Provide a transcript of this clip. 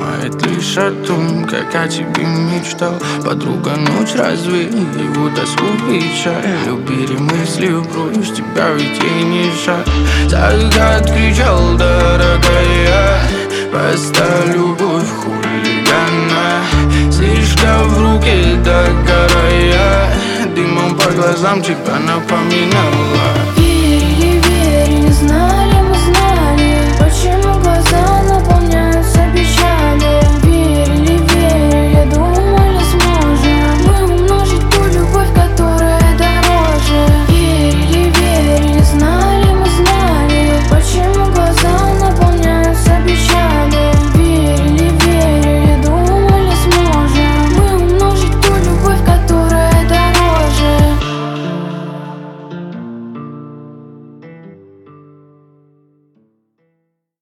думает лишь о том, как о тебе мечтал. Подруга, ночь разве его тоску печаль? Убери мысли прочь, тебя ведь ей не жаль. Загад кричал, дорогая, поставь любовь хулигана. Слишком в руке догорая, дымом по глазам тебя напоминала.